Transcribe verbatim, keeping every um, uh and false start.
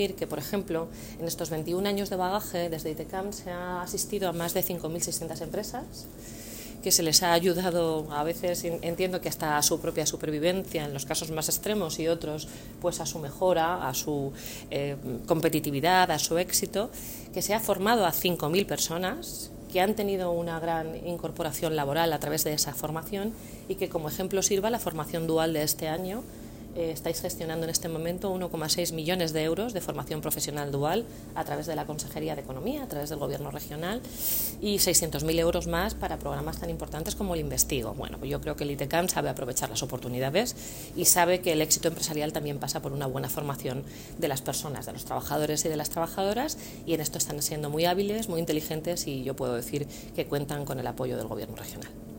Que, por ejemplo, en estos veintiún años de bagaje, desde ITECAM se ha asistido a más de cinco mil seiscientas empresas, que se les ha ayudado, a veces entiendo que hasta a su propia supervivencia en los casos más extremos, y otros pues a su mejora, a su eh, competitividad, a su éxito, que se ha formado a cinco mil personas que han tenido una gran incorporación laboral a través de esa formación, y que como ejemplo sirva la formación dual de este año. Eh, estáis gestionando en este momento uno coma seis millones de euros de formación profesional dual a través de la Consejería de Economía, a través del Gobierno regional, y seiscientos mil euros más para programas tan importantes como el Investigo. Bueno, pues yo creo que el ITECAM sabe aprovechar las oportunidades y sabe que el éxito empresarial también pasa por una buena formación de las personas, de los trabajadores y de las trabajadoras, y en esto están siendo muy hábiles, muy inteligentes, y yo puedo decir que cuentan con el apoyo del Gobierno regional.